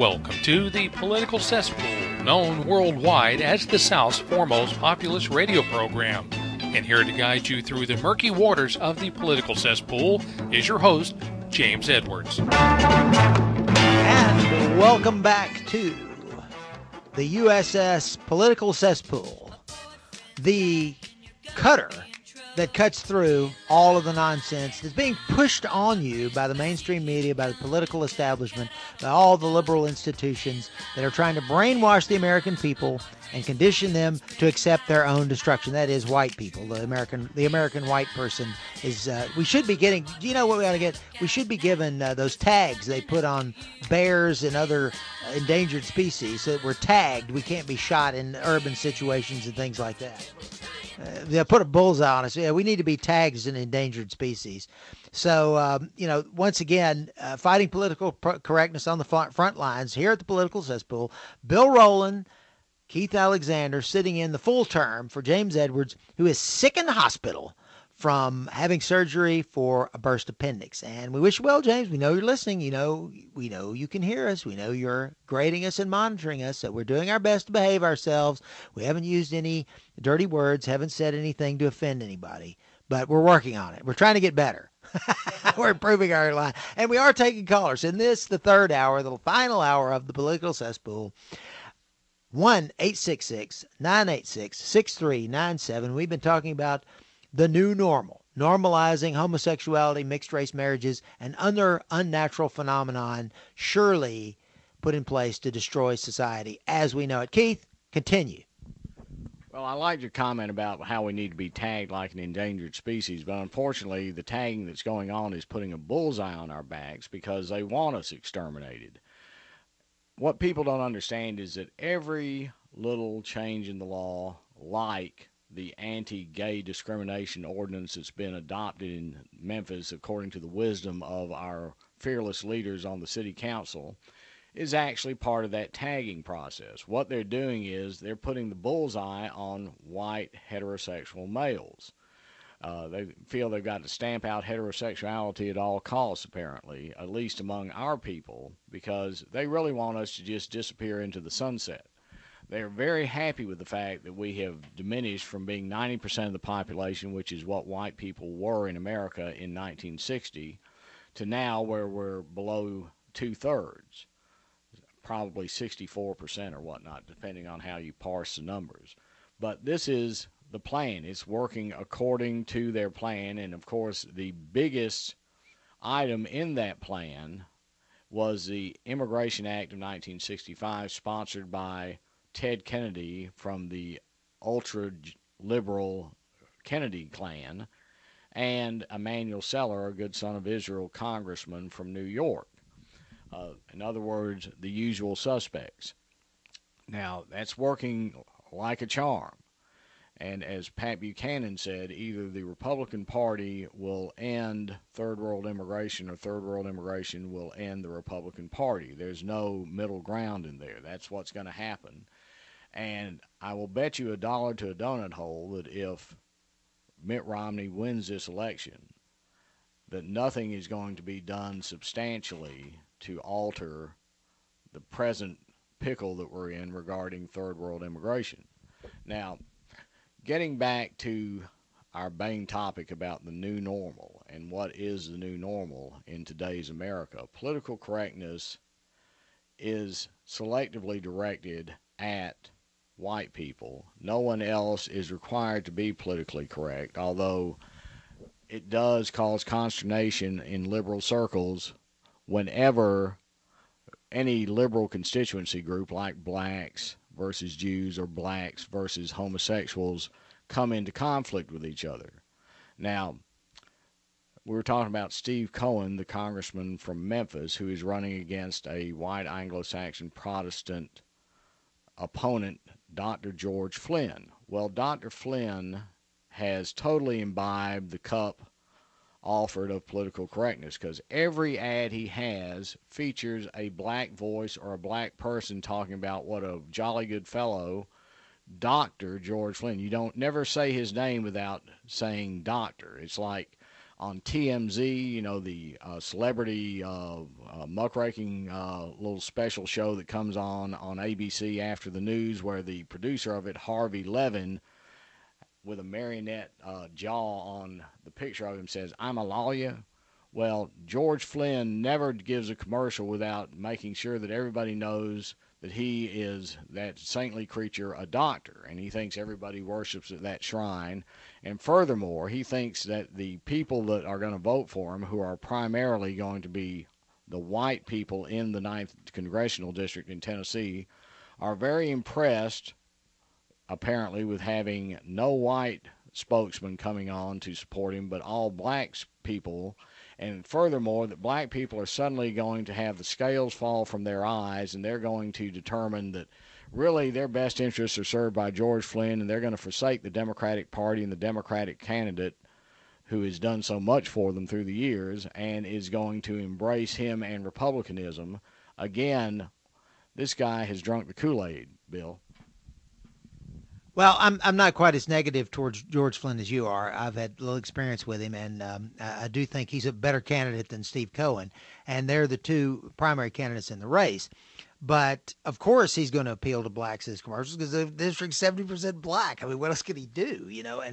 Welcome to the Political Cesspool, known worldwide as the South's foremost populist radio program. And here to guide you through the murky waters of the political cesspool is your host, James Edwards. And welcome back to the USS Political Cesspool, the cutter that cuts through all of the nonsense that's being pushed on you by the mainstream media, by the political establishment, by all the liberal institutions that are trying to brainwash the American people and condition them to accept their own destruction. That is, white people. The American white person is. We should be getting. Do you know what we ought to get? We should be given those tags they put on bears and other endangered species that we're tagged. We can't be shot in urban situations and things like that. They put a bullseye on us. Yeah, we need to be tagged as an endangered species. So, once again, fighting political correctness on the front lines here at the Political Cesspool. Bill Rowland, Keith Alexander sitting in the full term for James Edwards, who is sick in the hospital from having surgery for a burst appendix. And we wish you well, James. We know you're listening. We know you can hear us. We know you're grading us and monitoring us. So we're doing our best to behave ourselves. We haven't used any dirty words, haven't said anything to offend anybody, but we're working on it. We're trying to get better. We're improving our line. And we are taking callers. In this, the third hour, the final hour of the Political Cesspool, 1-866-986-6397. We've been talking about the new normal, normalizing homosexuality, mixed-race marriages, and other unnatural phenomenon surely put in place to destroy society as we know it. Keith, continue. Well, I like your comment about how we need to be tagged like an endangered species, but unfortunately the tagging that's going on is putting a bullseye on our backs because they want us exterminated. What people don't understand is that every little change in the law, like the anti-gay discrimination ordinance that's been adopted in Memphis according to the wisdom of our fearless leaders on the city council, is actually part of that tagging process. What they're doing is they're putting the bullseye on white heterosexual males. They feel they've got to stamp out heterosexuality at all costs, apparently, at least among our people, because they really want us to just disappear into the sunset. They're very happy with the fact that we have diminished from being 90% of the population, which is what white people were in America in 1960, to now where we're below two-thirds, probably 64% or whatnot, depending on how you parse the numbers. But this is the plan. It's working according to their plan, and of course the biggest item in that plan was the Immigration Act of 1965, sponsored by Ted Kennedy from the ultra-liberal Kennedy clan, and Emanuel Seller, a good son of Israel congressman from New York. In other words, the usual suspects. Now, that's working like a charm. And as Pat Buchanan said, either the Republican Party will end third world immigration or third world immigration will end the Republican Party. There's no middle ground in there. That's what's going to happen. And I will bet you $1 to a donut hole that if Mitt Romney wins this election, that nothing is going to be done substantially to alter the present pickle that we're in regarding third world immigration. Now, getting back to our main topic about the new normal and what is the new normal in today's America, political correctness is selectively directed at white people. No one else is required to be politically correct, although it does cause consternation in liberal circles whenever any liberal constituency group like blacks versus Jews or blacks versus homosexuals come into conflict with each other. Now, we were talking about Steve Cohen, the congressman from Memphis, who is running against a white Anglo-Saxon Protestant opponent, Dr. George Flynn. Well, Dr. Flynn has totally imbibed the cup offered of political correctness, because every ad he has features a black voice or a black person talking about what a jolly good fellow Dr. George Flynn. You don't never say his name without saying doctor. It's like on TMZ, the celebrity muckraking little special show that comes on ABC after the news, where the producer of it, Harvey Levin, with a marionette jaw on the picture of him, says, "I'm a lawyer." Well, George Flynn never gives a commercial without making sure that everybody knows that he is that saintly creature, a doctor, and he thinks everybody worships at that shrine. And furthermore, he thinks that the people that are going to vote for him, who are primarily going to be the white people in the 9th Congressional District in Tennessee, are very impressed, apparently, with having no white spokesman coming on to support him, but all black people. And furthermore, that black people are suddenly going to have the scales fall from their eyes, and they're going to determine that really their best interests are served by George Flynn, and they're going to forsake the Democratic Party and the Democratic candidate who has done so much for them through the years, and is going to embrace him and Republicanism. Again, this guy has drunk the Kool-Aid, Bill. Well, I'm not quite as negative towards George Flynn as you are. I've had a little experience with him, and I do think he's a better candidate than Steve Cohen, and they're the two primary candidates in the race. But, of course, he's going to appeal to blacks in his commercials because the district's 70% black. I mean, what else could he do,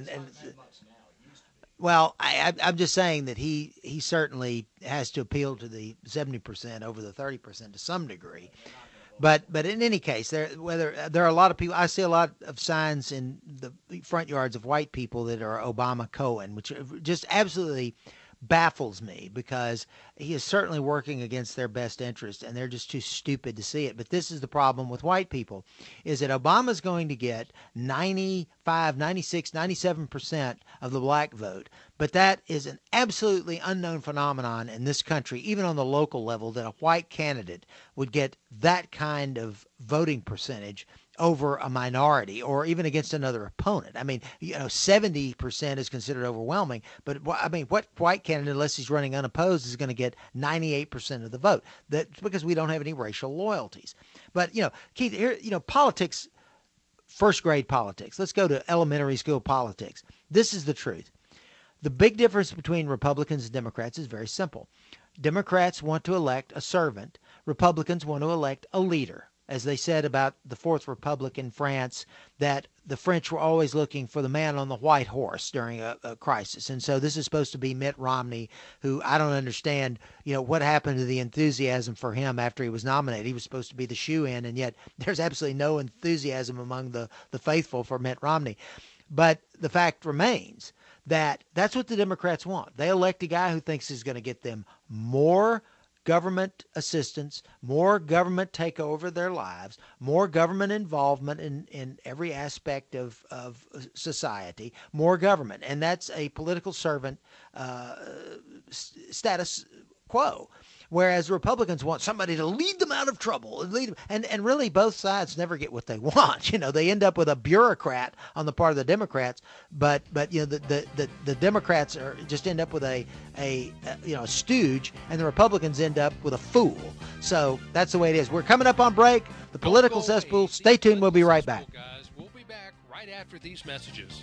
Well, I'm just saying that he certainly has to appeal to the 70% over the 30% to some degree. But in any case, there are a lot of people. I see a lot of signs in the front yards of white people that are Obama Cohen, which just absolutely baffles me, because he is certainly working against their best interest, and they're just too stupid to see it. But this is the problem with white people, is that Obama's going to get 95, 96, 97% of the black vote. But that is an absolutely unknown phenomenon in this country, even on the local level, that a white candidate would get that kind of voting percentage over a minority or even against another opponent. I mean, 70% is considered overwhelming, but I mean, what white candidate, unless he's running unopposed, is going to get 98% of the vote? That's because we don't have any racial loyalties. But, Keith, here, politics, first grade politics. Let's go to elementary school politics. This is the truth. The big difference between Republicans and Democrats is very simple. Democrats want to elect a servant. Republicans want to elect a leader. As they said about the Fourth Republic in France, that the French were always looking for the man on the white horse during a crisis. And so this is supposed to be Mitt Romney, who I don't understand, what happened to the enthusiasm for him after he was nominated. He was supposed to be the shoe-in, and yet there's absolutely no enthusiasm among the faithful for Mitt Romney. But the fact remains that that's what the Democrats want. They elect a guy who thinks is going to get them more government assistance, more government take over their lives, more government involvement in every aspect of society, more government. And that's a political servant status quo. Whereas Republicans want somebody to lead them out of trouble, and really both sides never get what they want. They end up with a bureaucrat on the part of the Democrats, but the Democrats just end up with a stooge, and the Republicans end up with a fool. So that's the way it is. We're coming up on break. The political cesspool. Stay tuned. We'll be right back. Guys, we'll be back right after these messages.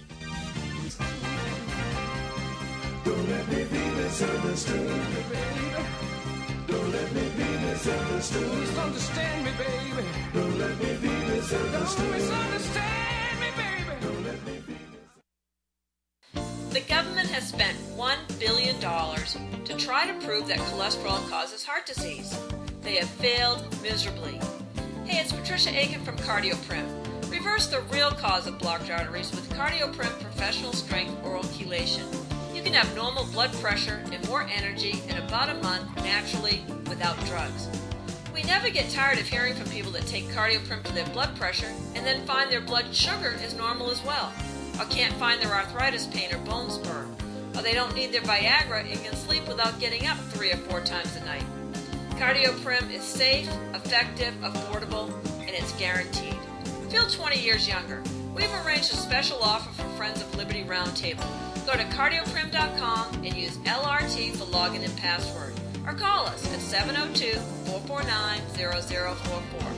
Don't let me be misunderstood, baby. Don't let me be misunderstood. Please understand me, baby. Don't let me be misunderstood. Don't misunderstand me, baby. Don't let me be misunderstood. The government has spent $1 billion to try to prove that cholesterol causes heart disease. They have failed miserably. Hey, it's Patricia Aiken from CardioPrim. Reverse the real cause of blocked arteries with CardioPrim Professional Strength Oral Chelation. You can have normal blood pressure and more energy in about a month naturally without drugs. We never get tired of hearing from people that take CardioPrim for their blood pressure and then find their blood sugar is normal as well, or can't find their arthritis pain or bone spur, or they don't need their Viagra and can sleep without getting up 3 or 4 times a night. CardioPrim is safe, effective, affordable, and it's guaranteed. Feel 20 years younger. We've arranged a special offer for Friends of Liberty Roundtable. Go to cardioprim.com and use LRT for login and password. Or call us at 702-449-0044.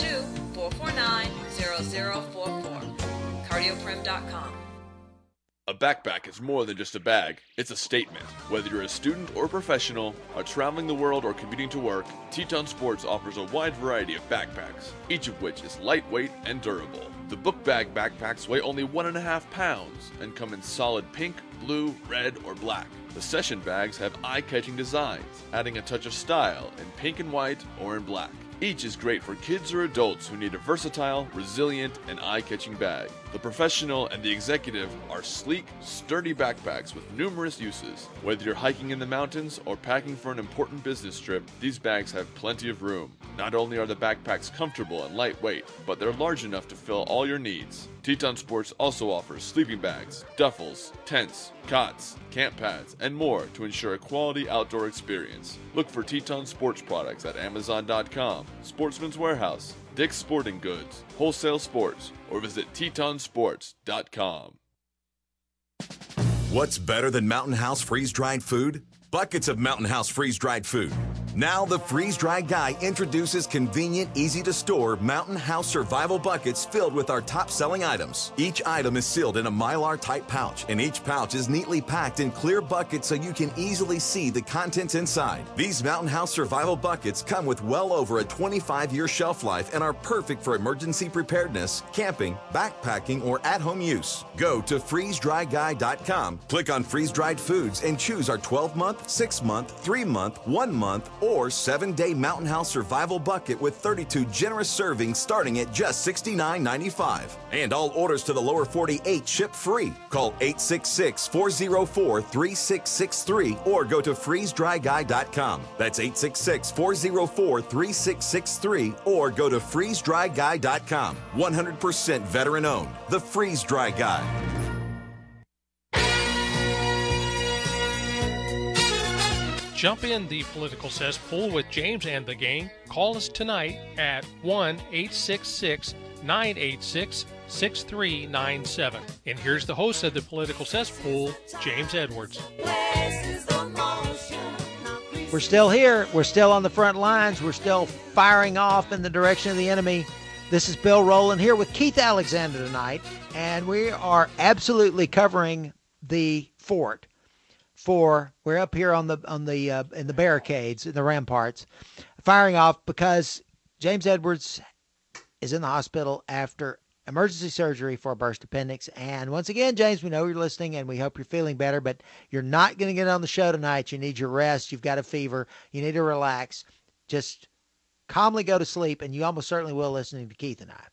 702-449-0044. Cardioprim.com. A backpack is more than just a bag, it's a statement. Whether you're a student or professional, are traveling the world or commuting to work, Teton Sports offers a wide variety of backpacks, each of which is lightweight and durable. The book bag backpacks weigh only 1.5 pounds and come in solid pink, blue, red, or black. The session bags have eye-catching designs, adding a touch of style in pink and white or in black. Each is great for kids or adults who need a versatile, resilient, and eye-catching bag. The professional and the executive are sleek, sturdy backpacks with numerous uses. Whether you're hiking in the mountains or packing for an important business trip, these bags have plenty of room. Not only are the backpacks comfortable and lightweight, but they're large enough to fill all your needs. Teton Sports also offers sleeping bags, duffels, tents, cots, camp pads, and more to ensure a quality outdoor experience. Look for Teton Sports products at Amazon.com, Sportsman's Warehouse, Dick's Sporting Goods, Wholesale Sports, or visit TetonSports.com. What's better than Mountain House freeze-dried food? Buckets of Mountain House freeze-dried food. Now the freeze-dried guy introduces convenient, easy-to-store Mountain House survival buckets filled with our top-selling items. Each item is sealed in a Mylar-type pouch, and each pouch is neatly packed in clear buckets so you can easily see the contents inside. These Mountain House survival buckets come with well over a 25-year shelf life and are perfect for emergency preparedness, camping, backpacking, or at-home use. Go to freezedryguy.com, click on freeze-dried foods, and choose our 12-month, 6-month, 3-month, 1-month, or 7-day Mountain House survival bucket with 32 generous servings starting at just $69.95. And all orders to the lower 48 ship free. Call 866-404-3663 or go to freezedryguy.com. That's 866-404-3663 or go to freezedryguy.com. 100% veteran owned. The Freeze Dry Guy. Jump in the political cesspool with James and the gang. Call us tonight at 1-866-986-6397. And here's the host of the political cesspool, James Edwards. We're still here. We're still on the front lines. We're still firing off in the direction of the enemy. This is Bill Rowland here with Keith Alexander tonight, and we are absolutely covering the fort. We're up here in the barricades, in the ramparts, firing off because James Edwards is in the hospital after emergency surgery for a burst appendix. And once again, James, we know you're listening and we hope you're feeling better, but you're not going to get on the show tonight. You need your rest. You've got a fever. You need to relax. Just calmly go to sleep, and you almost certainly will listening to Keith and I.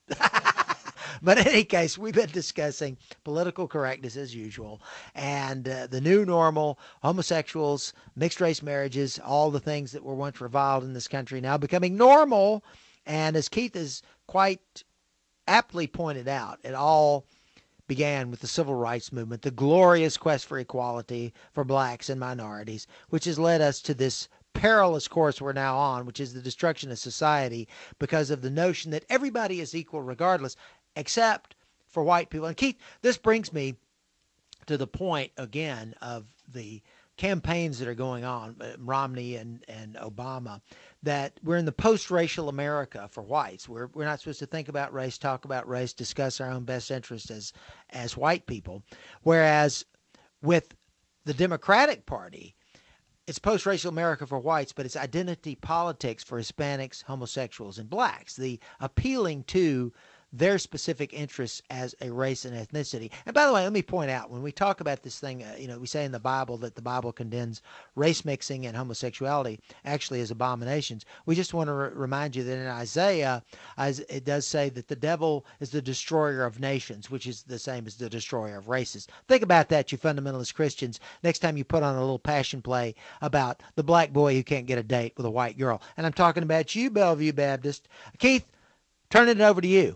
But in any case, we've been discussing political correctness as usual and the new normal, homosexuals, mixed race marriages, all the things that were once reviled in this country now becoming normal. And as Keith has quite aptly pointed out, it all began with the civil rights movement, the glorious quest for equality for blacks and minorities, which has led us to this perilous course we're now on, which is the destruction of society because of the notion that everybody is equal regardless, except for white people. And Keith, this brings me to the point again of the campaigns that are going on, Romney and Obama, that we're in the post-racial America for whites. We're not supposed to think about race, talk about race, discuss our own best interests as white people. Whereas with the Democratic Party, it's post-racial America for whites, but it's identity politics for Hispanics, homosexuals, and blacks. The appealing to their specific interests as a race and ethnicity. And by the way, let me point out, when we talk about this thing, we say in the Bible that the Bible condemns race mixing and homosexuality actually as abominations. We just want to remind you that in Isaiah, it does say that the devil is the destroyer of nations, which is the same as the destroyer of races. Think about that, you fundamentalist Christians, next time you put on a little passion play about the black boy who can't get a date with a white girl. And I'm talking about you, Bellevue Baptist. Keith, turning it over to you.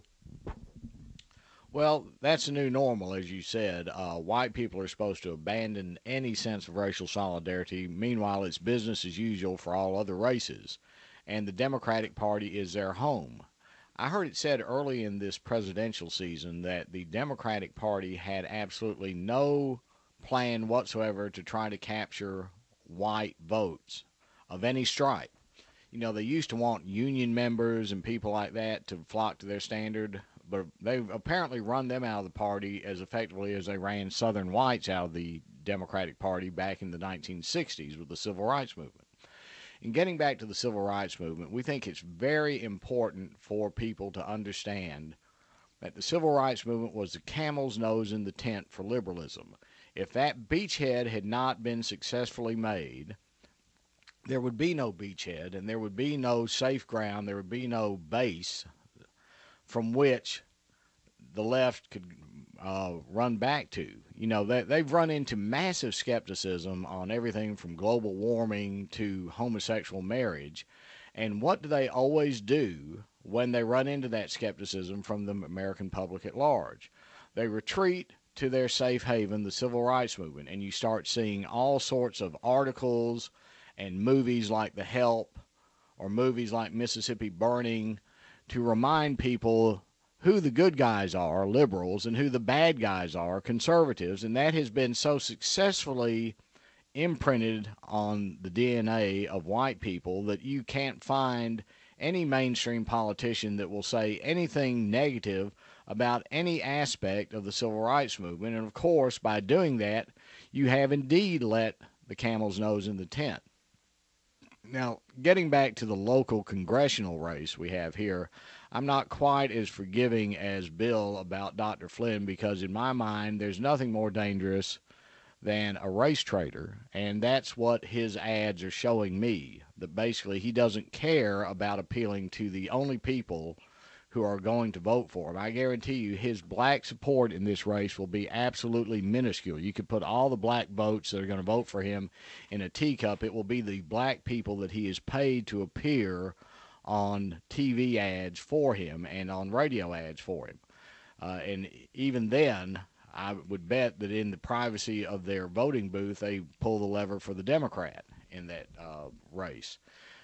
Well, that's the new normal, as you said. White people are supposed to abandon any sense of racial solidarity. Meanwhile, it's business as usual for all other races. And the Democratic Party is their home. I heard it said early in this presidential season that the Democratic Party had absolutely no plan whatsoever to try to capture white votes of any stripe. You know, they used to want union members and people like that to flock to their standard, but they've apparently run them out of the party as effectively as they ran Southern whites out of the Democratic Party back in the 1960s with the Civil Rights Movement. In getting back to the Civil Rights Movement, we think it's very important for people to understand that the Civil Rights Movement was the camel's nose in the tent for liberalism. If that beachhead had not been successfully made, there would be no beachhead, and there would be no safe ground, there would be no base from which the left could run back to. You know, they've run into massive skepticism on everything from global warming to homosexual marriage. And what do they always do when they run into that skepticism from the American public at large? They retreat to their safe haven, the Civil Rights Movement, and you start seeing all sorts of articles and movies like The Help or movies like Mississippi Burning to remind people who the good guys are, liberals, and who the bad guys are, conservatives. And that has been so successfully imprinted on the DNA of white people that you can't find any mainstream politician that will say anything negative about any aspect of the Civil Rights Movement. And, of course, by doing that, you have indeed let the camel's nose in the tent. Now, getting back to the local congressional race we have here, I'm not quite as forgiving as Bill about Dr. Flynn because, in my mind, there's nothing more dangerous than a race traitor, and that's what his ads are showing me, that basically he doesn't care about appealing to the only people who are going to vote for him. I guarantee you his black support in this race will be absolutely minuscule. You could put all the black votes that are going to vote for him in a teacup. It will be the black people that he is paid to appear on TV ads for him and on radio ads for him. And even then, I would bet that in the privacy of their voting booth, they pull the lever for the Democrat in that race.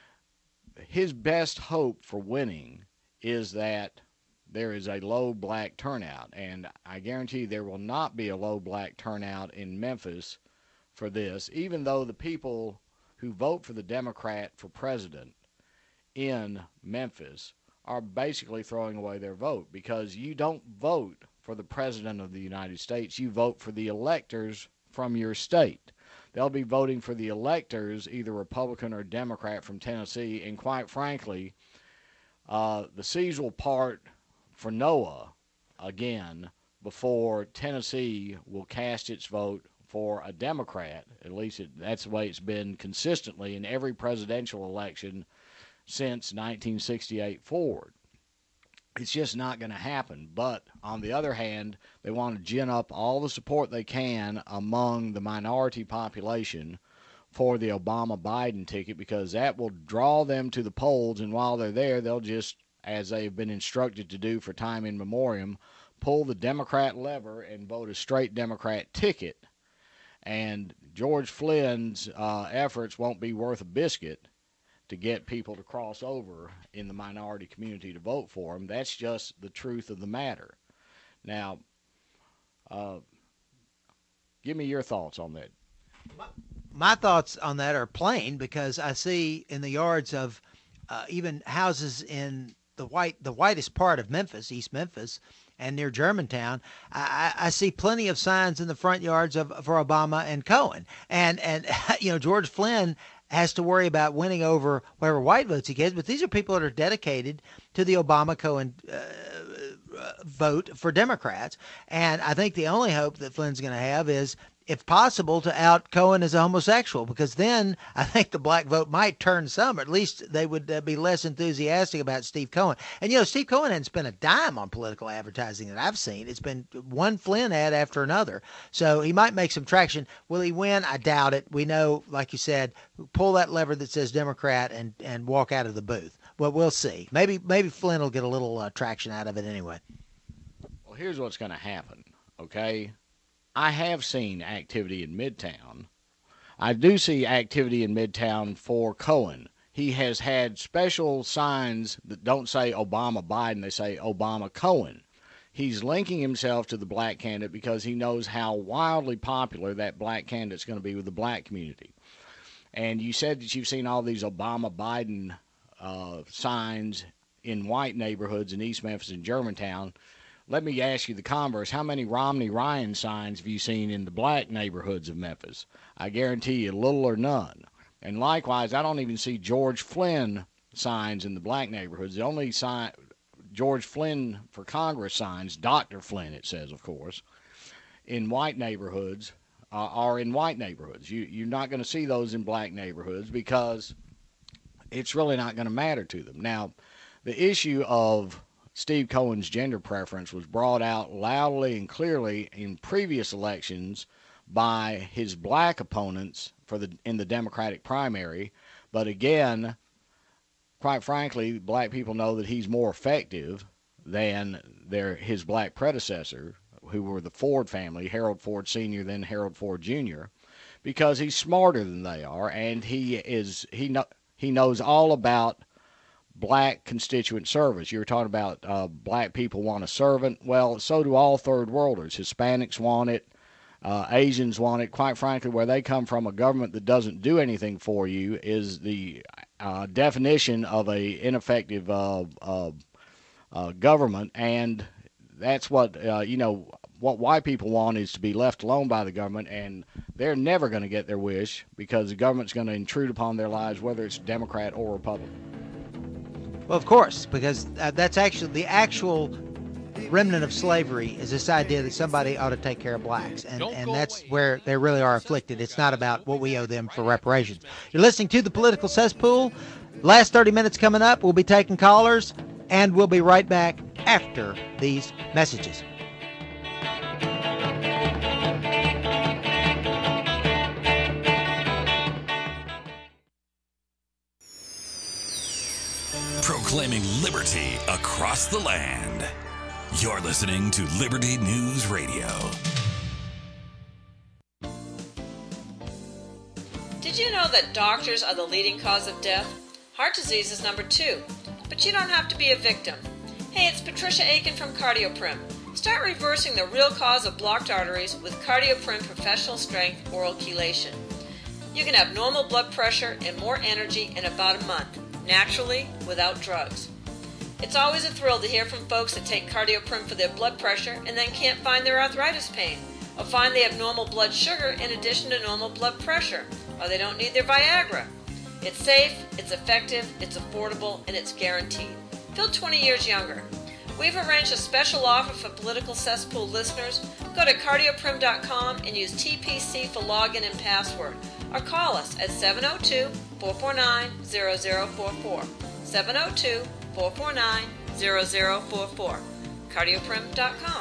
His best hope for winning is that there is a low black turnout, and I guarantee there will not be a low black turnout in Memphis for this, even though the people who vote for the Democrat for president in Memphis are basically throwing away their vote, because you don't vote for the president of the United States, you vote for the electors from your state. They'll be voting for the electors, either Republican or Democrat from Tennessee, and quite frankly, the seas will part for Noah again before Tennessee will cast its vote for a Democrat. At least that's the way it's been consistently in every presidential election since 1968 forward. It's just not going to happen. But on the other hand, they want to gin up all the support they can among the minority population for the Obama-Biden ticket, because that will draw them to the polls, and while they're there, they'll just, as they've been instructed to do for time in memoriam, pull the Democrat lever and vote a straight Democrat ticket. And George Flynn's efforts won't be worth a biscuit to get people to cross over in the minority community to vote for him. That's just the truth of the matter. Now, give me your thoughts on that. My thoughts on that are plain, because I see in the yards of even houses in the whitest part of Memphis, East Memphis, and near Germantown, I see plenty of signs in the front yards for Obama and Cohen. And you know, George Flynn has to worry about winning over whatever white votes he gets, but these are people that are dedicated to the Obama-Cohen vote for Democrats. And I think the only hope that Flynn's going to have is, if possible, to out Cohen as a homosexual, because then I think the black vote might turn some, or at least they would be less enthusiastic about Steve Cohen. And, you know, Steve Cohen hasn't spent a dime on political advertising that I've seen. It's been one Flynn ad after another. So he might make some traction. Will he win? I doubt it. We know, like you said, pull that lever that says Democrat and walk out of the booth. Well, we'll see. Maybe Flynn will get a little traction out of it anyway. Well, here's what's going to happen, okay? I have seen activity in Midtown. I do see activity in Midtown for Cohen. He has had special signs that don't say Obama Biden, they say Obama Cohen. He's linking himself to the black candidate because he knows how wildly popular that black candidate's going to be with the black community. And you said that you've seen all these Obama Biden signs in white neighborhoods in East Memphis and Germantown. let me ask you the converse. How many Romney-Ryan signs have you seen in the black neighborhoods of Memphis? I guarantee you little or none. And likewise, I don't even see George Flynn signs in the black neighborhoods. The only sign, George Flynn for Congress signs, Dr. Flynn it says, of course, in white neighborhoods are in white neighborhoods. You're not going to see those in black neighborhoods because it's really not going to matter to them. Now, the issue of Steve Cohen's gender preference was brought out loudly and clearly in previous elections by his black opponents in the Democratic primary. But again, quite frankly, black people know that he's more effective than his black predecessor, who were the Ford family, Harold Ford Sr., then Harold Ford Jr., because he's smarter than they are, and he knows all about black constituent service. You were talking about black people want a servant. Well, so do all third worlders. Hispanics want it. Asians want it. Quite frankly, where they come from, a government that doesn't do anything for you is the definition of a ineffective government, and that's what what white people want is to be left alone by the government, and they're never going to get their wish because the government's going to intrude upon their lives, whether it's Democrat or Republican. Well, of course, because that's actually the actual remnant of slavery is this idea that somebody ought to take care of blacks, and that's where they really are afflicted. It's not about what we owe them for reparations. You're listening to The Political Cesspool. Last 30 minutes coming up. We'll be taking callers, and we'll be right back after these messages. Proclaiming liberty across the land. You're listening to Liberty News Radio. Did you know that doctors are the leading cause of death? Heart disease is number 2. But you don't have to be a victim. Hey, it's Patricia Aiken from CardioPrim. Start reversing the real cause of blocked arteries with CardioPrim Professional Strength Oral Chelation. You can have normal blood pressure and more energy in about a month, naturally, without drugs. It's always a thrill to hear from folks that take CardioPrim for their blood pressure and then can't find their arthritis pain, or find they have normal blood sugar in addition to normal blood pressure, or they don't need their Viagra. It's safe, it's effective, it's affordable, and it's guaranteed. Feel 20 years younger. We've arranged a special offer for Political Cesspool listeners. Go to cardioprim.com and use TPC for login and password, or call us at 702-449-0044. 702-449-0044. cardioprim.com.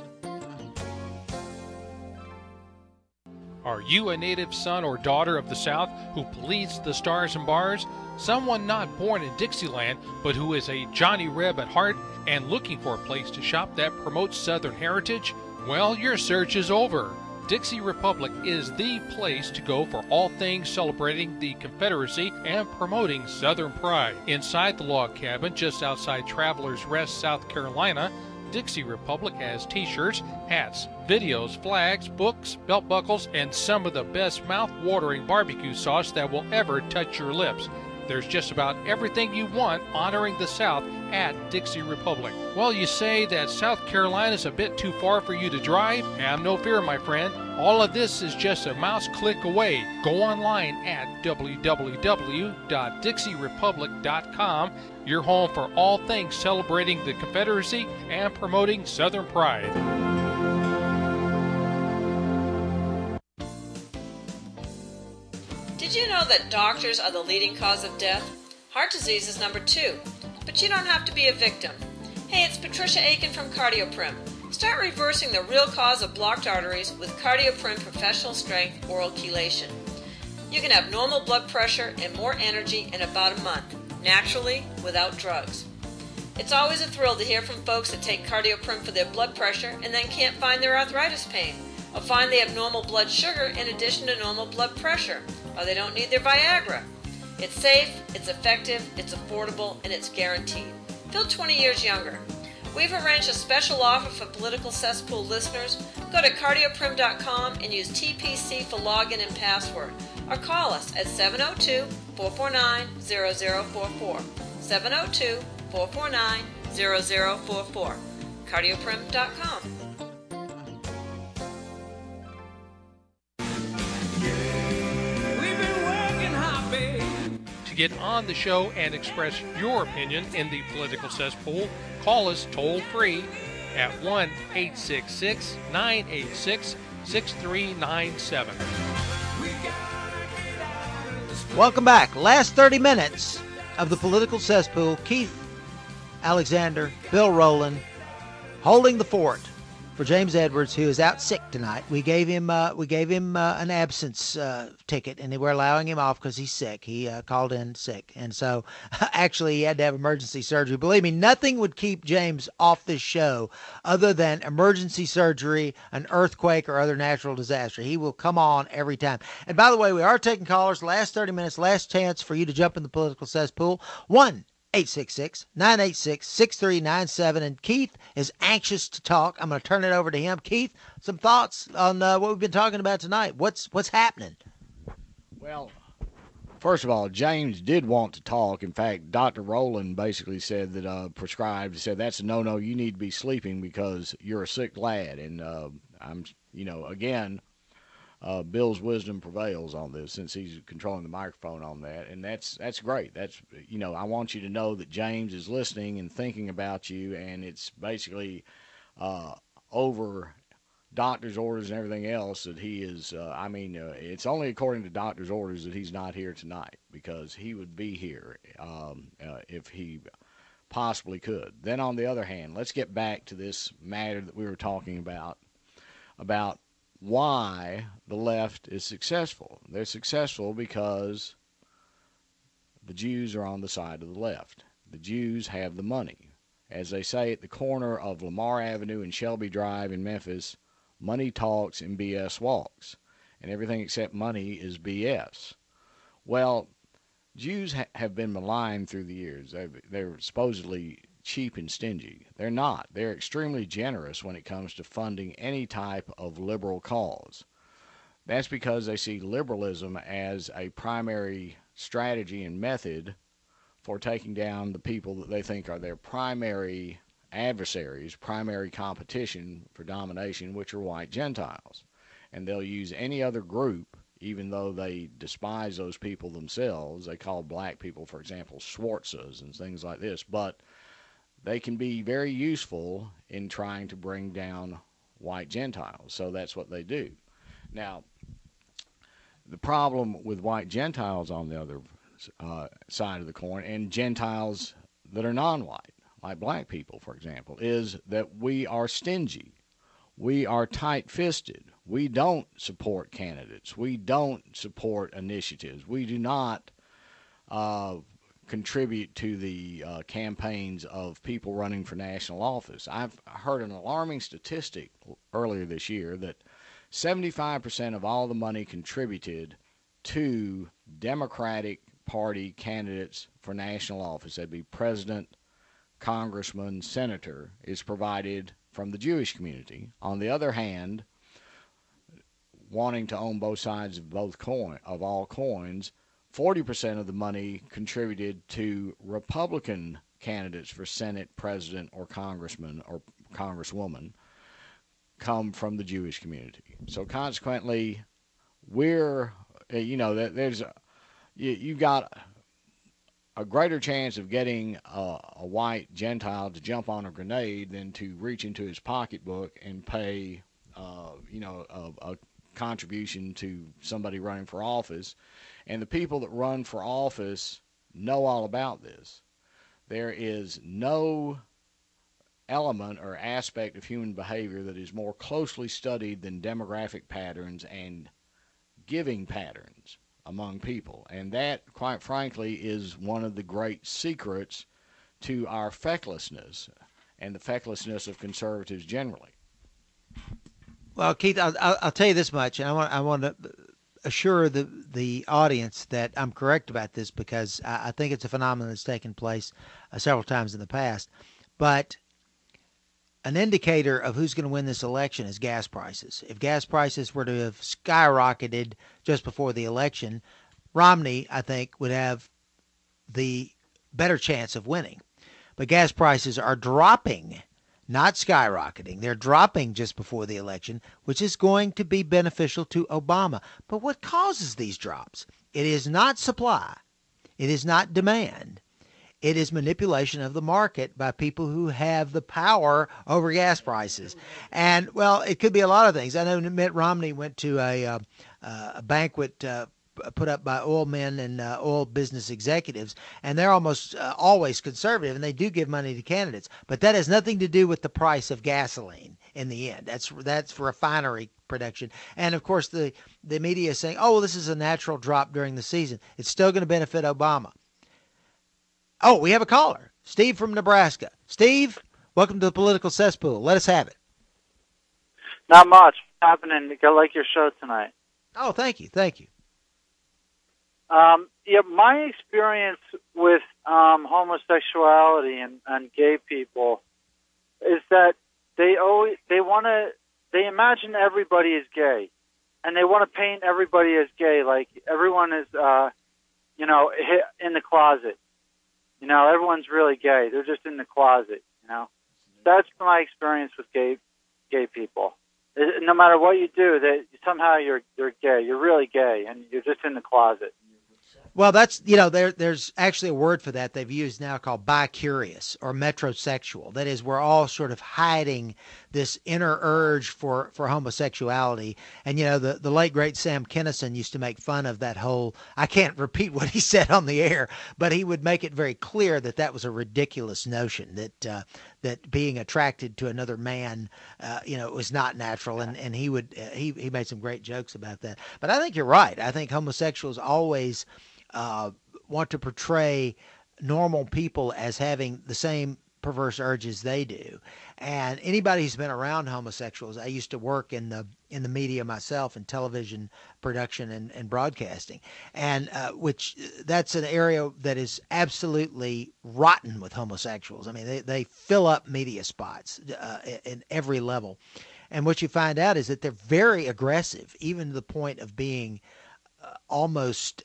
Are you a native son or daughter of the South who bleeds the stars and bars? Someone not born in Dixieland, but who is a Johnny Reb at heart and looking for a place to shop that promotes Southern heritage? Well, your search is over. Dixie Republic is the place to go for all things celebrating the Confederacy and promoting Southern pride. Inside the log cabin just outside Travelers Rest, South Carolina, Dixie Republic has t-shirts, hats, videos, flags, books, belt buckles, and some of the best mouth-watering barbecue sauce that will ever touch your lips. There's just about everything you want honoring the South at Dixie Republic. Well, you say that South Carolina's a bit too far for you to drive? Have no fear, my friend. All of this is just a mouse click away. Go online at www.dixierepublic.com, your home for all things celebrating the Confederacy and promoting Southern pride. Did you know that doctors are the leading cause of death? Heart disease is number 2. But you don't have to be a victim. Hey, it's Patricia Aiken from CardioPrim. Start reversing the real cause of blocked arteries with CardioPrim Professional Strength Oral Chelation. You can have normal blood pressure and more energy in about a month, naturally, without drugs. It's always a thrill to hear from folks that take CardioPrim for their blood pressure and then can't find their arthritis pain, or find they have normal blood sugar in addition to normal blood pressure, or they don't need their Viagra. It's safe, it's effective, it's affordable, and it's guaranteed. Feel 20 years younger. We've arranged a special offer for Political Cesspool listeners. Go to cardioprim.com and use TPC for login and password, or call us at 702-449-0044. 702-449-0044. Cardioprim.com. We've been working hard, babe. To get on the show and express your opinion in the political cesspool, call us toll free at 1-866-986-6397. Welcome back. Last 30 minutes of the political cesspool. Keith Alexander, Bill Rowland, holding the fort for James Edwards, who is out sick tonight. We gave him an absence ticket, and we're allowing him off because he's sick. He called in sick, and so actually he had to have emergency surgery. Believe me, nothing would keep James off this show other than emergency surgery, an earthquake, or other natural disaster. He will come on every time. And by the way, we are taking callers. Last 30 minutes, last chance for you to jump in the political cesspool. 1-866-986-6397. And Keith is anxious to talk. I'm going to turn it over to him. Keith, some thoughts on what we've been talking about tonight. What's happening? Well, first of all, James did want to talk. In fact, Dr. Rowland basically said that said that's a no-no. You need to be sleeping because you're a sick lad. And again, Bill's wisdom prevails on this since he's controlling the microphone on that, and that's great. That's I want you to know that James is listening and thinking about you, and it's basically over doctor's orders and everything else that he is. It's only according to doctor's orders that he's not here tonight because he would be here if he possibly could. Then on the other hand, let's get back to this matter that we were talking about why the left is successful. They're successful because the Jews are on the side of the left. The Jews have the money. As they say at the corner of Lamar Avenue and Shelby Drive in Memphis, money talks and BS walks. And everything except money is BS. Well, Jews have been maligned through the years. They're supposedly cheap and stingy. They're not. They're extremely generous when it comes to funding any type of liberal cause. That's because they see liberalism as a primary strategy and method for taking down the people that they think are their primary adversaries, primary competition for domination, which are white Gentiles. And they'll use any other group, even though they despise those people themselves. They call black people, for example, Schwartzes and things like this, but they can be very useful in trying to bring down white Gentiles. So that's what they do. Now, the problem with white Gentiles on the other side of the coin, and Gentiles that are non-white, like black people, for example, is that we are stingy. We are tight-fisted. We don't support candidates. We don't support initiatives. We do not contribute to the campaigns of people running for national office. I've heard an alarming statistic earlier this year that 75% of all the money contributed to Democratic Party candidates for national office, that'd be president, congressman, senator, is provided from the Jewish community. On the other hand, wanting to own both sides of all coins, 40% of the money contributed to Republican candidates for Senate, President, or Congressman or Congresswoman come from the Jewish community. So consequently, you've got a greater chance of getting a white Gentile to jump on a grenade than to reach into his pocketbook and pay, a contribution to somebody running for office. And the people that run for office know all about this. There is no element or aspect of human behavior that is more closely studied than demographic patterns and giving patterns among people. And that, quite frankly, is one of the great secrets to our fecklessness and the fecklessness of conservatives generally. Well, Keith, I'll tell you this much, and I want to assure the audience that I'm correct about this because I think it's a phenomenon that's taken place several times in the past. But an indicator of who's going to win this election is gas prices. If gas prices were to have skyrocketed just before the election, Romney, I think, would have the better chance of winning. But gas prices are dropping not skyrocketing. They're dropping just before the election, which is going to be beneficial to Obama. But what causes these drops? It is not supply. It is not demand. It is manipulation of the market by people who have the power over gas prices. And, well, it could be a lot of things. I know Mitt Romney went to a banquet put up by oil men and oil business executives, and they're almost always conservative, and they do give money to candidates. But that has nothing to do with the price of gasoline in the end. That's refinery production. And, of course, the media is saying, oh, well, this is a natural drop during the season. It's still going to benefit Obama. Oh, we have a caller, Steve from Nebraska. Steve, welcome to the Political Cesspool. Let us have it. Not much happening. I like your show tonight. Oh, thank you. Thank you. Yeah, my experience with homosexuality and gay people is that they imagine everybody is gay, and they want to paint everybody as gay, like everyone is, in the closet. Everyone's really gay. They're just in the closet. That's my experience with gay people. No matter what you do, somehow you're gay. You're really gay, and you're just in the closet. Well, that's, there's actually a word for that they've used now called bi-curious or metrosexual. That is, we're all sort of hiding this inner urge for homosexuality. And, the late, great Sam Kinison used to make fun of that whole, I can't repeat what he said on the air, but he would make it very clear that that was a ridiculous notion, that being attracted to another man, was not natural. And he made some great jokes about that. But I think you're right. I think homosexuals always want to portray normal people as having the same perverse urges they do. And anybody who's been around homosexuals, I used to work in the media myself, in television production and broadcasting, and which that's an area that is absolutely rotten with homosexuals. I mean, they fill up media spots in every level. And what you find out is that they're very aggressive, even to the point of being almost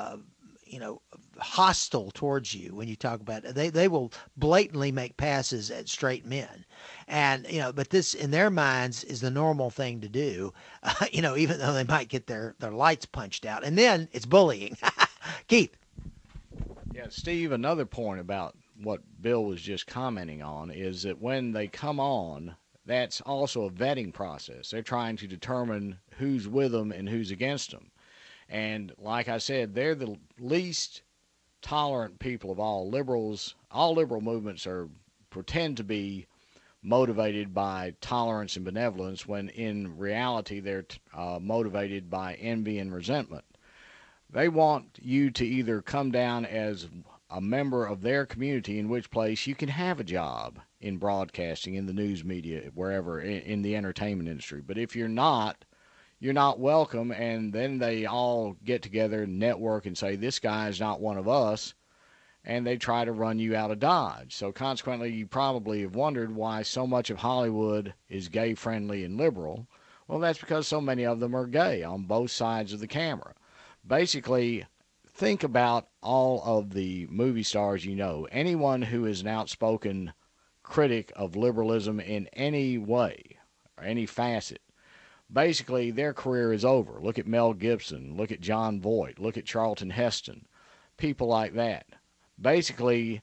hostile towards you when you talk about it. They will blatantly make passes at straight men. And, but this in their minds is the normal thing to do, even though they might get their lights punched out. And then it's bullying. Keith. Yeah, Steve, another point about what Bill was just commenting on is that when they come on, that's also a vetting process. They're trying to determine who's with them and who's against them. And like I said, they're the least tolerant people of all. Liberals, all liberal movements pretend to be motivated by tolerance and benevolence, when in reality they're motivated by envy and resentment. They want you to either come down as a member of their community, in which place you can have a job in broadcasting, in the news media, wherever, in the entertainment industry. But if you're not welcome, and then they all get together and network and say, this guy is not one of us, and they try to run you out of Dodge. So consequently, you probably have wondered why so much of Hollywood is gay-friendly and liberal. Well, that's because so many of them are gay on both sides of the camera. Basically, think about all of the movie stars anyone who is an outspoken critic of liberalism in any way or any facet. Basically, their career is over. Look at Mel Gibson. Look at John Voight. Look at Charlton Heston. People like that. Basically,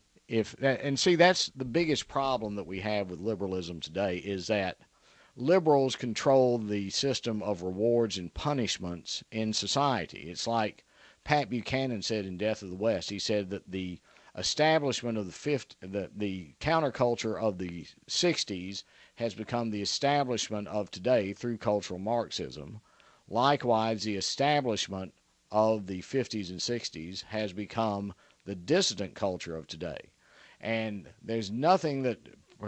that's the biggest problem that we have with liberalism today, is that liberals control the system of rewards and punishments in society. It's like Pat Buchanan said in Death of the West. He said that the establishment of the counterculture of the 60s has become the establishment of today through cultural Marxism. Likewise, the establishment of the 50s and 60s has become the dissident culture of today. And there's nothing that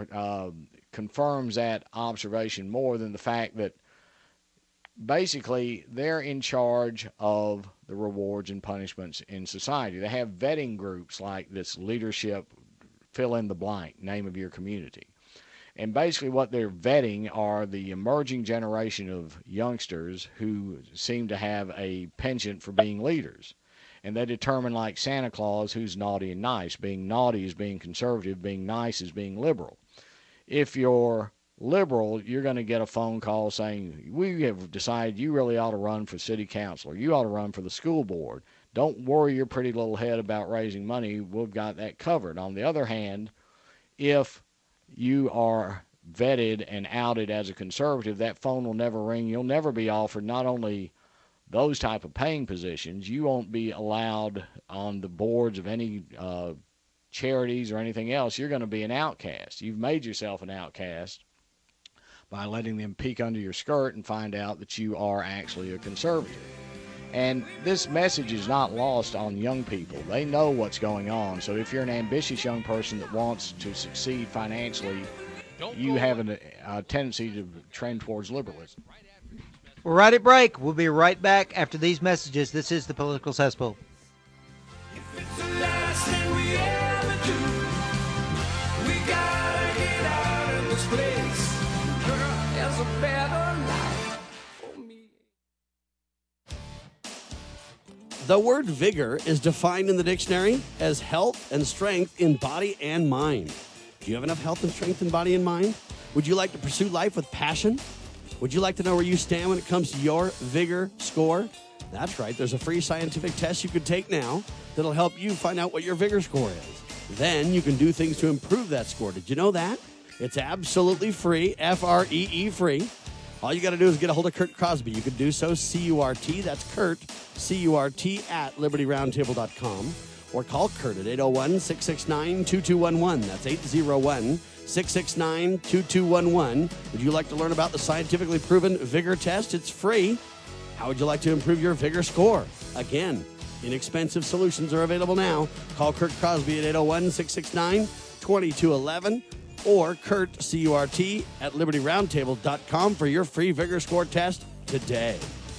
confirms that observation more than the fact that basically they're in charge of the rewards and punishments in society. They have vetting groups like this leadership, fill in the blank, name of your community. And basically what they're vetting are the emerging generation of youngsters who seem to have a penchant for being leaders. And they determine, like Santa Claus, who's naughty and nice. Being naughty is being conservative, being nice is being liberal. If you're liberal, you're going to get a phone call saying, we have decided you really ought to run for city council, or you ought to run for the school board. Don't worry your pretty little head about raising money. We've got that covered. On the other hand, if you are vetted and outed as a conservative, that phone will never ring. You'll never be offered not only those type of paying positions, you won't be allowed on the boards of any charities or anything else. You're going to be an outcast. You've made yourself an outcast by letting them peek under your skirt and find out that you are actually a conservative. And this message is not lost on young people. They know what's going on. So if you're an ambitious young person that wants to succeed financially, you have a tendency to trend towards liberalism. We're right at break. We'll be right back after these messages. This is the Political Cesspool. If it's the last thing we ever do, we gotta get out of this place. Girl, there's a better life for me. The word vigor is defined in the dictionary as health and strength in body and mind. Do you have enough health and strength in body and mind? Would you like to pursue life with passion? Would you like to know where you stand when it comes to your vigor score? That's right. There's a free scientific test you can take now that'll help you find out what your vigor score is. Then you can do things to improve that score. Did you know that? It's absolutely free, F-R-E-E free. All you got to do is get a hold of Kurt Crosby. You can do so, C-U-R-T, that's Kurt, C-U-R-T, at LibertyRoundtable.com. Or call Kurt at 801-669-2211. That's 801-669-2211. Would you like to learn about the scientifically proven vigor test? It's free. How would you like to improve your vigor score? Again, inexpensive solutions are available now. Call Kurt Crosby at 801-669-2211 or Kurt, C-U-R-T, at LibertyRoundtable.com for your free vigor score test today.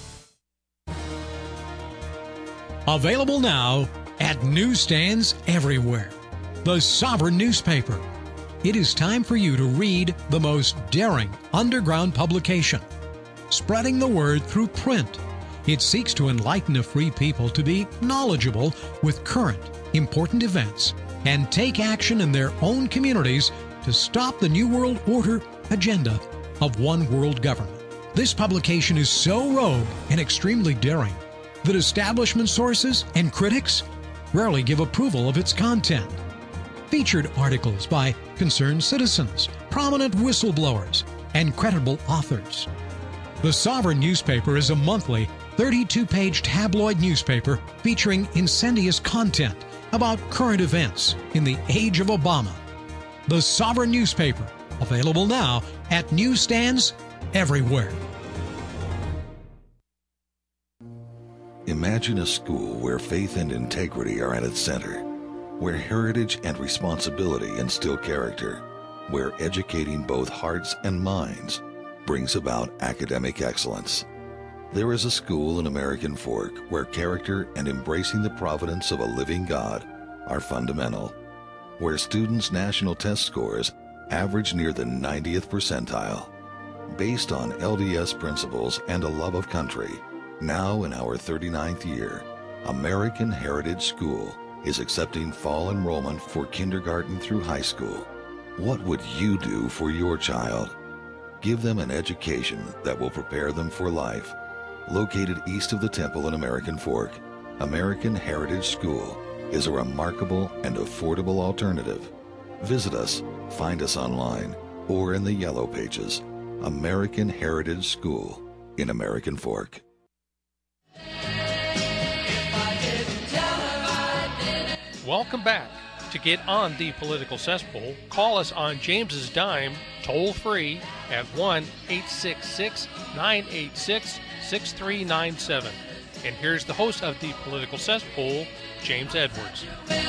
Available now at newsstands everywhere. The Sovereign newspaper. It is time for you to read the most daring underground publication, spreading the word through print. It seeks to enlighten a free people to be knowledgeable with current, important events and take action in their own communities to stop the New World Order agenda of one world government. This publication is so rogue and extremely daring that establishment sources and critics rarely give approval of its content. Featured articles by concerned citizens, prominent whistleblowers, and credible authors. The Sovereign newspaper is a monthly 32-page tabloid newspaper featuring incendious content about current events in the age of Obama. The Sovereign newspaper, available now at newsstands everywhere. Imagine a school where faith and integrity are at its center, where heritage and responsibility instill character, where educating both hearts and minds brings about academic excellence. There is a school in American Fork where character and embracing the providence of a living God are fundamental, where students' national test scores average near the 90th percentile. Based on LDS principles and a love of country, now in our 39th year, American Heritage School is accepting fall enrollment for kindergarten through high school. What would you do for your child? Give them an education that will prepare them for life. Located east of the Temple in American Fork, American Heritage School is a remarkable and affordable alternative. Visit us, find us online, or in the Yellow Pages. American Heritage School in American Fork. Welcome back. To get on the Political Cesspool, call us on James's dime, toll free at 1-866-986-6397. And here's the host of the Political Cesspool, James Edwards.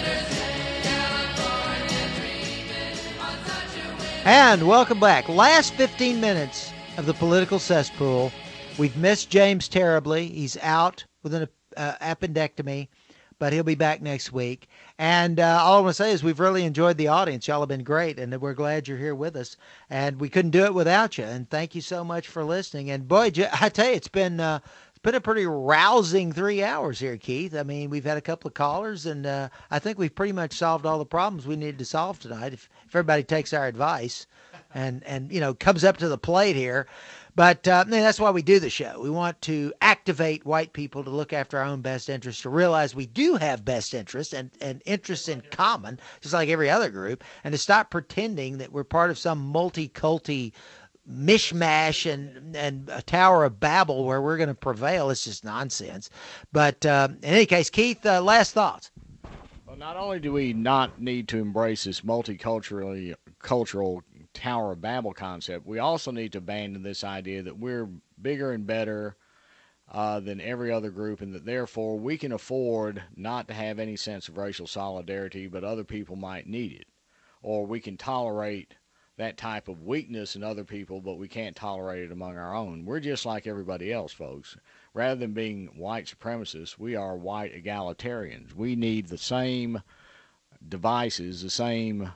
And welcome back. Last 15 minutes of the Political Cesspool. We've missed James terribly. He's out with an appendectomy, but he'll be back next week. And all I want to say is we've really enjoyed the audience. Y'all have been great, and we're glad you're here with us. And we couldn't do it without you. And thank you so much for listening. And boy, I tell you, it's been It's been a pretty rousing 3 hours here, Keith. I mean, we've had a couple of callers, and I think we've pretty much solved all the problems we needed to solve tonight. If everybody takes our advice and comes up to the plate here. But that's why we do the show. We want to activate white people to look after our own best interests, to realize we do have best interests and interests in common, just like every other group, and to stop pretending that we're part of some multi-culti mishmash and a Tower of Babel where we're going to prevail. It's just nonsense. But in any case, Keith, last thoughts. Well, not only do we not need to embrace this cultural Tower of Babel concept, we also need to abandon this idea that we're bigger and better than every other group, and that therefore we can afford not to have any sense of racial solidarity, but other people might need it. Or we can tolerate that type of weakness in other people, but we can't tolerate it among our own. We're just like everybody else, folks. Rather than being white supremacists, we are white egalitarians. We need the same devices, the same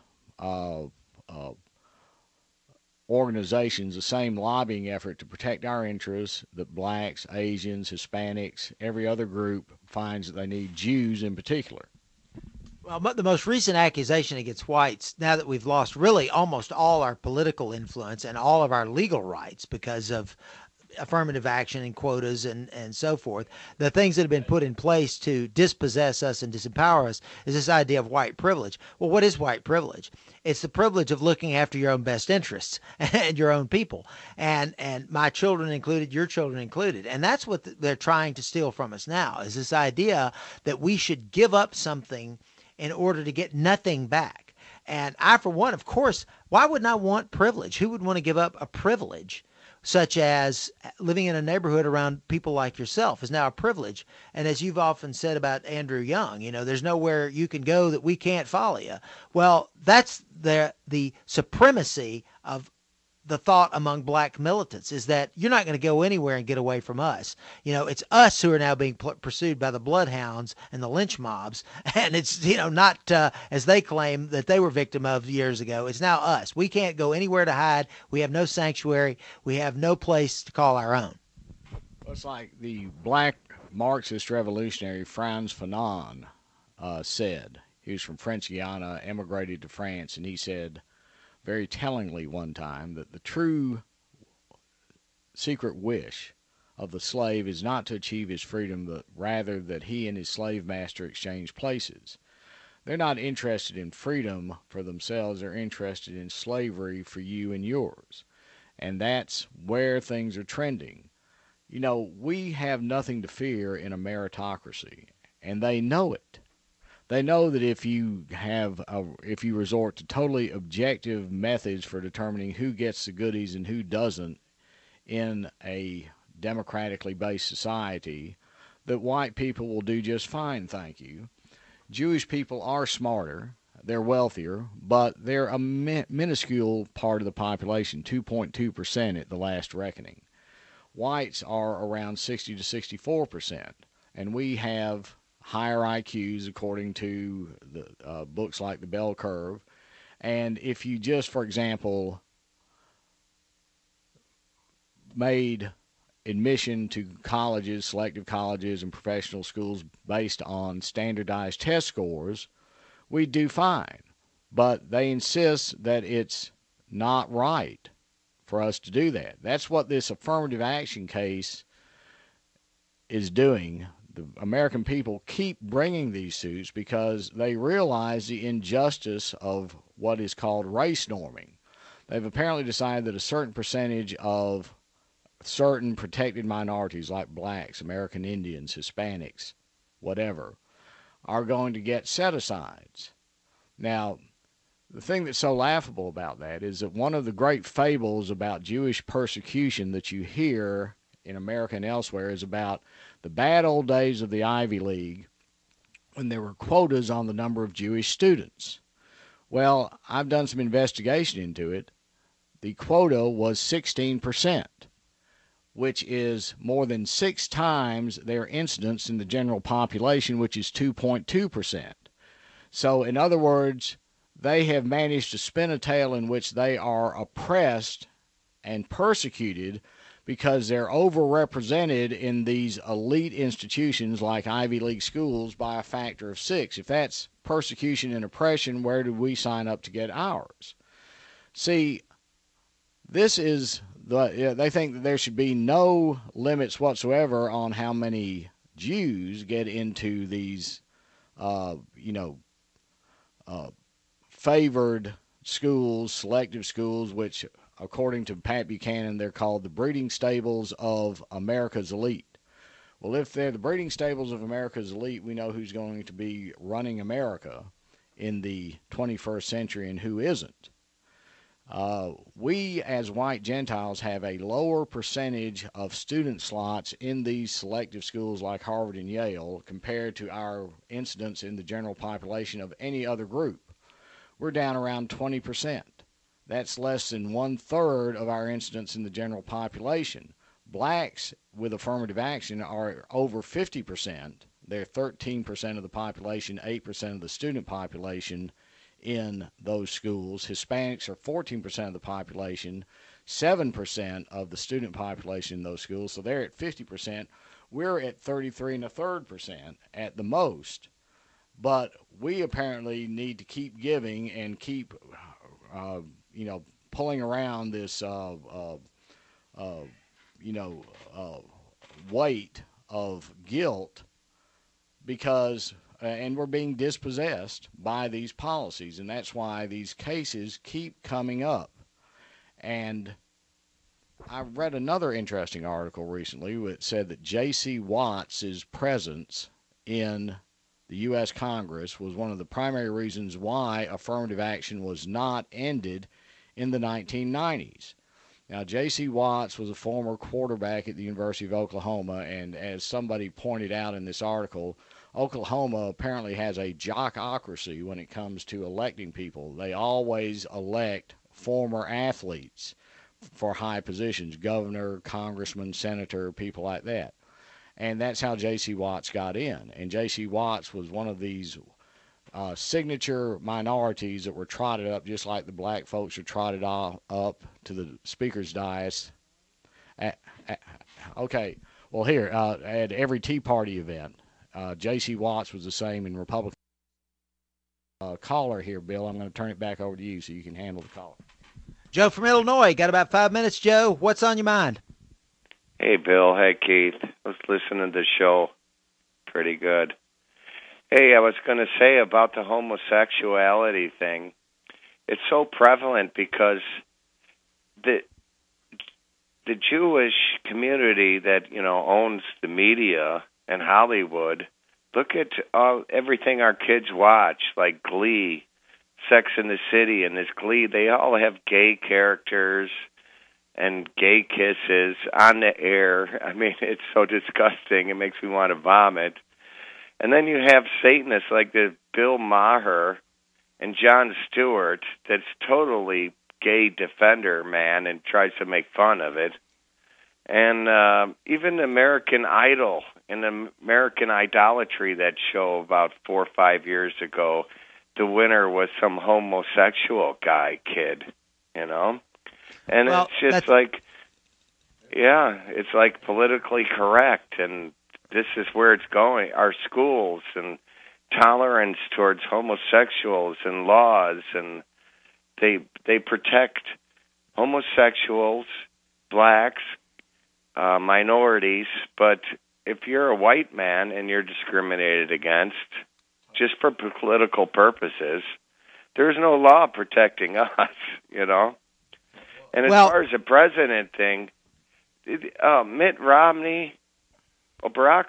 organizations, the same lobbying effort to protect our interests that blacks, Asians, Hispanics, every other group finds that they need, Jews in particular. Well, the most recent accusation against whites, now that we've lost really almost all our political influence and all of our legal rights because of affirmative action and quotas and so forth, the things that have been put in place to dispossess us and disempower us is this idea of white privilege. Well, what is white privilege? It's the privilege of looking after your own best interests and your own people, and my children included, your children included. And that's what they're trying to steal from us now, is this idea that we should give up something in order to get nothing back. And I, for one, of course, why wouldn't I want privilege? Who would want to give up a privilege such as living in a neighborhood around people like yourself is now a privilege? And as you've often said about Andrew Young, there's nowhere you can go that we can't follow you. Well, that's the supremacy of the thought among black militants, is that you're not going to go anywhere and get away from us. It's us who are now being pursued by the bloodhounds and the lynch mobs. And it's, not as they claim that they were victim of years ago. It's now us. We can't go anywhere to hide. We have no sanctuary. We have no place to call our own. It's like the black Marxist revolutionary Frantz Fanon said. He was from French Guiana, emigrated to France, and he said very tellingly one time that the true secret wish of the slave is not to achieve his freedom, but rather that he and his slave master exchange places. They're not interested in freedom for themselves. They're interested in slavery for you and yours. And that's where things are trending. We have nothing to fear in a meritocracy, and they know it. They know that if you resort to totally objective methods for determining who gets the goodies and who doesn't in a democratically based society, that white people will do just fine, thank you. Jewish people are smarter, they're wealthier, but they're a minuscule part of the population, 2.2% at the last reckoning. Whites are around 60 to 64%, and we have higher IQs according to the books like the Bell Curve. And if you just, for example, made admission to colleges, selective colleges, and professional schools based on standardized test scores, we'd do fine. But they insist that it's not right for us to do that. That's what this affirmative action case is doing. The American people keep bringing these suits because they realize the injustice of what is called race norming. They've apparently decided that a certain percentage of certain protected minorities like blacks, American Indians, Hispanics, whatever, are going to get set-asides. Now, the thing that's so laughable about that is that one of the great fables about Jewish persecution that you hear in America and elsewhere is about the bad old days of the Ivy League when there were quotas on the number of Jewish students. Well, I've done some investigation into it. The quota was 16%, which is more than 6 times their incidence in the general population, which is 2.2%. So, in other words, they have managed to spin a tale in which they are oppressed and persecuted because they're overrepresented in these elite institutions like Ivy League schools by a factor of 6. If that's persecution and oppression, where did we sign up to get ours? See, this is they think that there should be no limits whatsoever on how many Jews get into these, favored schools, selective schools, which, according to Pat Buchanan, they're called the breeding stables of America's elite. Well, if they're the breeding stables of America's elite, we know who's going to be running America in the 21st century and who isn't. We, as white Gentiles, have a lower percentage of student slots in these selective schools like Harvard and Yale compared to our incidence in the general population of any other group. We're down around 20%. That's less than 1/3 of our incidence in the general population. Blacks with affirmative action are over 50%. They're 13% of the population, 8% of the student population in those schools. Hispanics are 14% of the population, 7% of the student population in those schools. So they're at 50%. We're at 33 1/3% at the most. But we apparently need to keep giving and keep, pulling around this, weight of guilt because, and we're being dispossessed by these policies. And that's why these cases keep coming up. And I read another interesting article recently that said that J.C. Watts' presence in the U.S. Congress was one of the primary reasons why affirmative action was not ended in the 1990s. Now, J.C. Watts was a former quarterback at the University of Oklahoma, and as somebody pointed out in this article, Oklahoma apparently has a jockocracy when it comes to electing people. They always elect former athletes for high positions, governor, congressman, senator, people like that. And that's how J.C. Watts got in. And J.C. Watts was one of these signature minorities that were trotted up just like the black folks are trotted up to the speaker's dais. Okay, well, here, at every Tea Party event, J.C. Watts was the same in Republican. Caller here, Bill. I'm going to turn it back over to you so you can handle the caller. Joe from Illinois. Got about 5 minutes, Joe. What's on your mind? Hey, Bill. Hey, Keith. I was listening to the show. Pretty good. Hey, I was going to say about the homosexuality thing. It's so prevalent because the Jewish community that, owns the media and Hollywood, look at everything our kids watch, like Glee, Sex and the City, and this Glee. They all have gay characters and gay kisses on the air. I mean, it's so disgusting. It makes me want to vomit. And then you have Satanists like the Bill Maher and Jon Stewart that's totally gay defender, man, and tries to make fun of it. And even American Idol and American Idolatry, that show about 4 or 5 years ago, the winner was some homosexual kid. And well, it's just like, it's like politically correct, and this is where it's going. Our schools and tolerance towards homosexuals and laws, and they protect homosexuals, blacks, minorities, but if you're a white man and you're discriminated against just for political purposes, there's no law protecting us, And as far as the president thing, Mitt Romney, Barack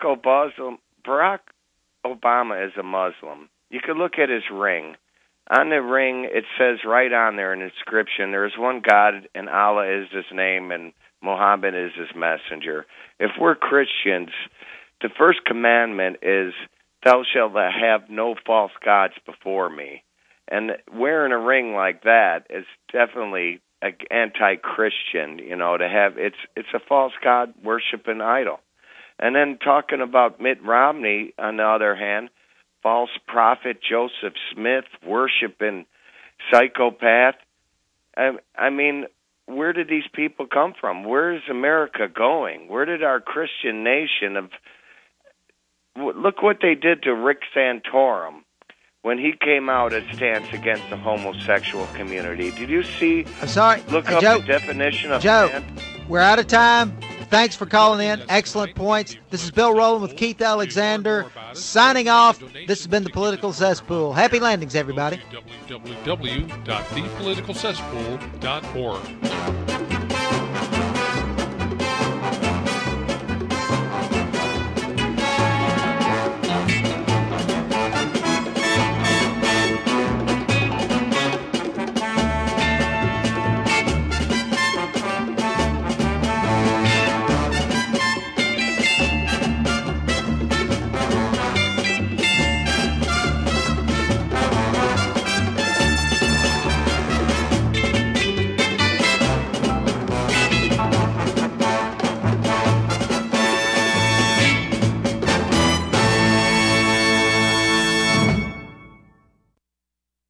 Obama is a Muslim. You could look at his ring. On the ring, it says right on there an inscription, there is one God, and Allah is his name, and Muhammad is his messenger. If we're Christians, the first commandment is, thou shalt have no false gods before me. And wearing a ring like that is definitely anti-Christian, to have, it's a false god worshiping idol. And then talking about Mitt Romney, on the other hand, false prophet Joseph Smith, worshiping psychopath. I mean, where did these people come from? Where is America going? Where did our Christian nation of... Look what they did to Rick Santorum when he came out at stance against the homosexual community. Did you see? I'm sorry. Look up Joe, the definition of Joe, man. We're out of time. Thanks for calling in. Excellent points. This is Bill Rowland with Keith Alexander signing off. This has been The Political Cesspool. Happy landings, everybody. www.thepoliticalcesspool.org.